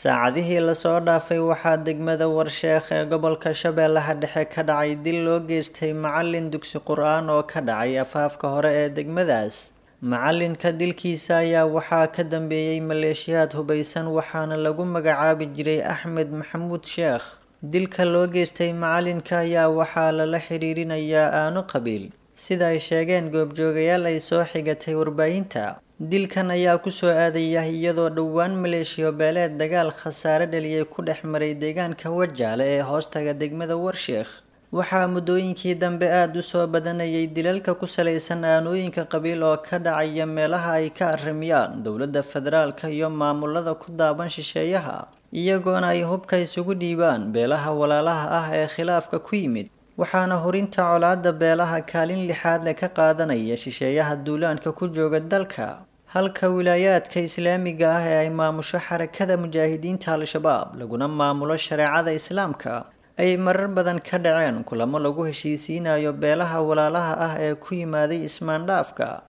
Saacadihii la soo dhaafay waxaa degmada Warsheekh ee gobolka Shabeellaha Dhexe ka dhacay dil loo geystay macallin dugsi Qur'aan oo ka dhacay afaafka hore ee degmadaas. Macallinka dilkiisa ayaa waxaa ka dambeeyay maleeshiyaad hubeysan waxaana lagu magacaabi jiray Axmed Maxamuud Sheekh. Dilka loo geystay macallinka ayaa waxaa lala xiriirinayaa aano qabiil, sida ay sheegeen goobjoogayaal ay soo xigatay warbaahinta. Dilkan ayaa ku soo aadaya iyadoo dhowaan maleeshiyo beeleed dagaal khasaare dhaliyay ku dhex maray deegaanka Wajaale ee hoostaga degmada Warsheekh. Waxaa muddooyinkii dambe aad u soo badanayay dilalka ku saleysan aanooyinka qabiil oo ka dhacaya meelaha ay ka arrimiyaan dowladda federaalka iyo maamulada ku daaban shisheeyaha, iyagoona ay hubka isugu dhiibaan beelaha walaalaha ah ee khilaafka ku yimid. Waxaana horinta colaadda beelaha kaalin lixaad leh ka qaadanaya shisheeyaha duulaanka ku jooga dalka, halka wilaayaadka Islaamiga ah ee ay maamusho xarakada mujaahidiinta Al-Shabaab laguna maamulo shareecada Islaamka ay marar badan ka dhaceen kulamo lagu heshiisiinayo beelaha walaalaha ah ee ku yimaaday ismaandhaafka.